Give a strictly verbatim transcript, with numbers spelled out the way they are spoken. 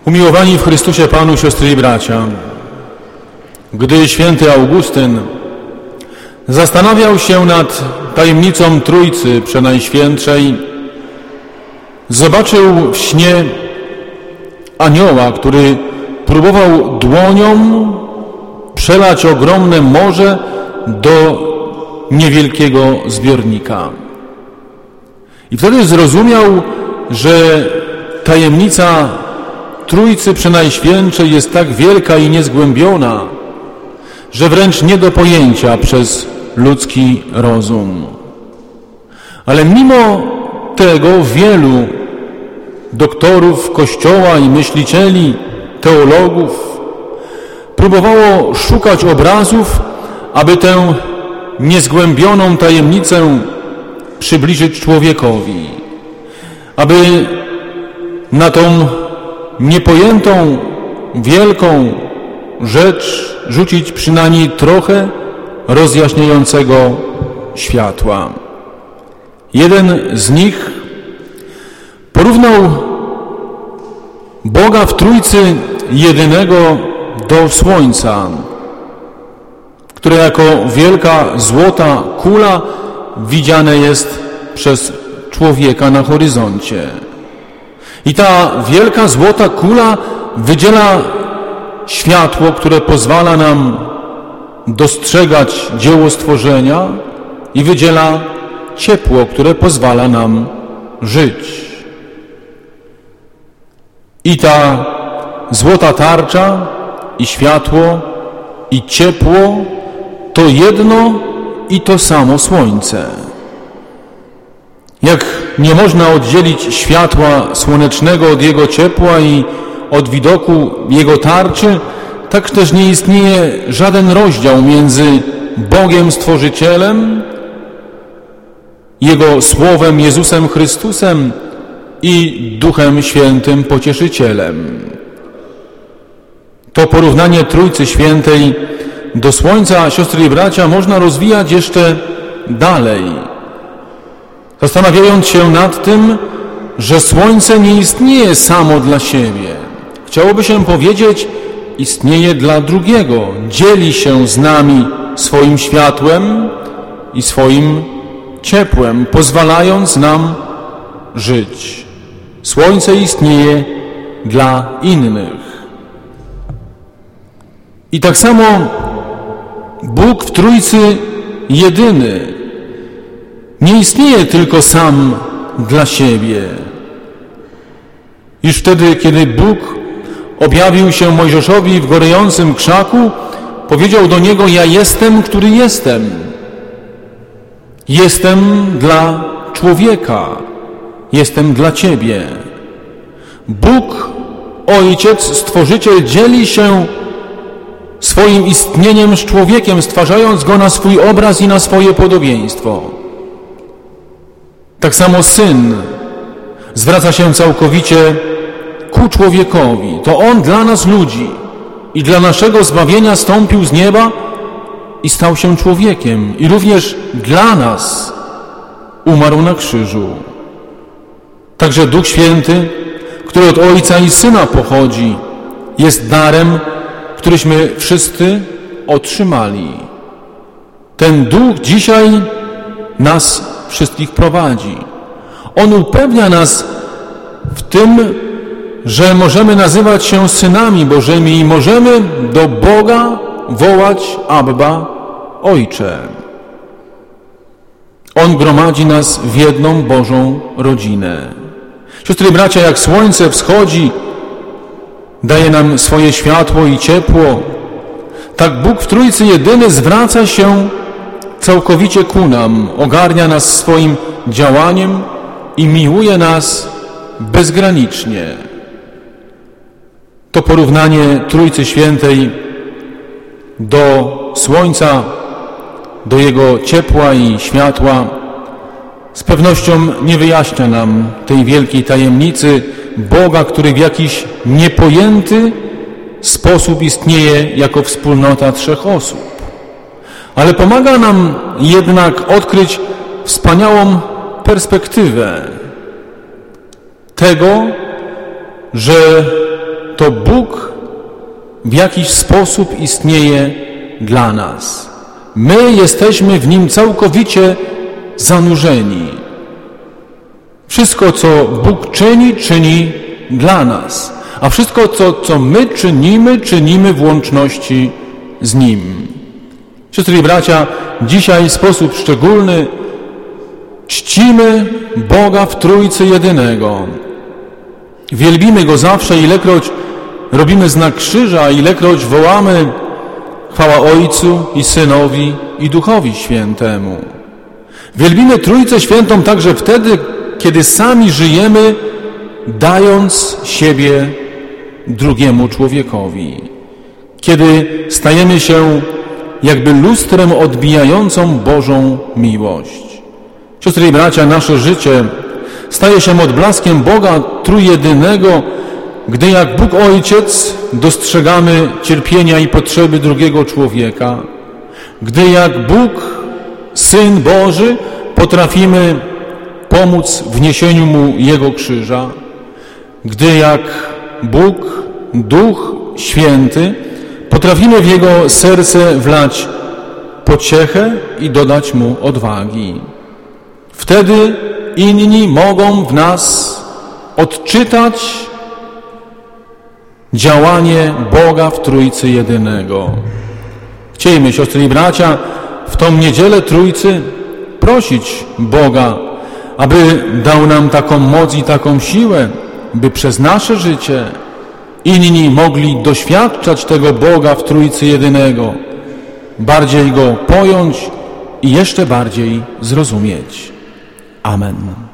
Umiłowani w Chrystusie Panu, siostry i bracia, gdy święty Augustyn zastanawiał się nad tajemnicą Trójcy Przenajświętszej, zobaczył w śnie anioła, który próbował dłonią przelać ogromne morze do niewielkiego zbiornika. I wtedy zrozumiał, że tajemnica Trójcy Przenajświętszej jest tak wielka i niezgłębiona, że wręcz nie do pojęcia przez ludzki rozum. Ale mimo tego wielu doktorów Kościoła i myślicieli, teologów próbowało szukać obrazów, aby tę niezgłębioną tajemnicę przybliżyć człowiekowi, aby na tą niepojętą, wielką rzecz rzucić przynajmniej trochę rozjaśniającego światła. Jeden z nich porównał Boga w Trójcy jedynego do Słońca, które jako wielka złota kula widziane jest przez człowieka na horyzoncie. I ta wielka złota kula wydziela światło, które pozwala nam dostrzegać dzieło stworzenia i wydziela ciepło, które pozwala nam żyć. I ta złota tarcza i światło i ciepło to jedno i to samo słońce. Jak nie można oddzielić światła słonecznego od jego ciepła i od widoku jego tarczy, tak też nie istnieje żaden rozdział między Bogiem Stworzycielem, Jego Słowem Jezusem Chrystusem i Duchem Świętym Pocieszycielem. To porównanie Trójcy Świętej do Słońca, siostry i bracia, można rozwijać jeszcze dalej, zastanawiając się nad tym, że Słońce nie istnieje samo dla siebie. Chciałoby się powiedzieć, istnieje dla drugiego, dzieli się z nami swoim światłem i swoim ciepłem, pozwalając nam żyć. Słońce istnieje dla innych. I tak samo Bóg w Trójcy jedyny nie istnieje tylko sam dla siebie. Już wtedy, kiedy Bóg objawił się Mojżeszowi w gorejącym krzaku, powiedział do niego: ja jestem, który jestem. Jestem dla człowieka. Jestem dla ciebie. Bóg, Ojciec, Stworzyciel, dzieli się swoim istnieniem z człowiekiem, stwarzając go na swój obraz i na swoje podobieństwo. Tak samo Syn zwraca się całkowicie ku człowiekowi. To On dla nas ludzi i dla naszego zbawienia stąpił z nieba i stał się człowiekiem. I również dla nas umarł na krzyżu. Także Duch Święty, który od Ojca i Syna pochodzi, jest darem, któryśmy wszyscy otrzymali. Ten Duch dzisiaj nas wszystkich prowadzi. On upewnia nas w tym, że możemy nazywać się synami Bożymi i możemy do Boga wołać Abba, Ojcze. On gromadzi nas w jedną Bożą rodzinę. Siostry i bracia, jak słońce wschodzi, daje nam swoje światło i ciepło, tak Bóg w Trójcy jedyny zwraca się całkowicie ku nam, ogarnia nas swoim działaniem i miłuje nas bezgranicznie. To porównanie Trójcy Świętej do słońca, do jego ciepła i światła z pewnością nie wyjaśnia nam tej wielkiej tajemnicy Boga, który w jakiś niepojęty sposób istnieje jako wspólnota trzech osób. Ale pomaga nam jednak odkryć wspaniałą perspektywę tego, że to Bóg w jakiś sposób istnieje dla nas. My jesteśmy w Nim całkowicie zanurzeni. Wszystko, co Bóg czyni, czyni dla nas. A wszystko, co, co my czynimy, czynimy w łączności z Nim. Siostry i bracia, dzisiaj w sposób szczególny czcimy Boga w Trójcy Jedynego. Wielbimy Go zawsze, ilekroć robimy znak krzyża, ilekroć wołamy chwała Ojcu i Synowi i Duchowi Świętemu. Wielbimy Trójcę Świętą także wtedy, kiedy sami żyjemy, dając siebie drugiemu człowiekowi. Kiedy stajemy się jakby lustrem odbijającą Bożą miłość. Siostry i bracia, nasze życie staje się odblaskiem Boga Trójjedynego, gdy jak Bóg Ojciec dostrzegamy cierpienia i potrzeby drugiego człowieka, gdy jak Bóg Syn Boży potrafimy pomóc w niesieniu Mu Jego krzyża, gdy jak Bóg, Duch Święty, potrafimy w Jego serce wlać pociechę i dodać Mu odwagi. Wtedy inni mogą w nas odczytać działanie Boga w Trójcy Jedynego. Chciejmy, siostry i bracia, w tą niedzielę Trójcy prosić Boga, aby dał nam taką moc i taką siłę, by przez nasze życie inni mogli doświadczać tego Boga w Trójcy Jedynego, bardziej Go pojąć i jeszcze bardziej zrozumieć. Amen.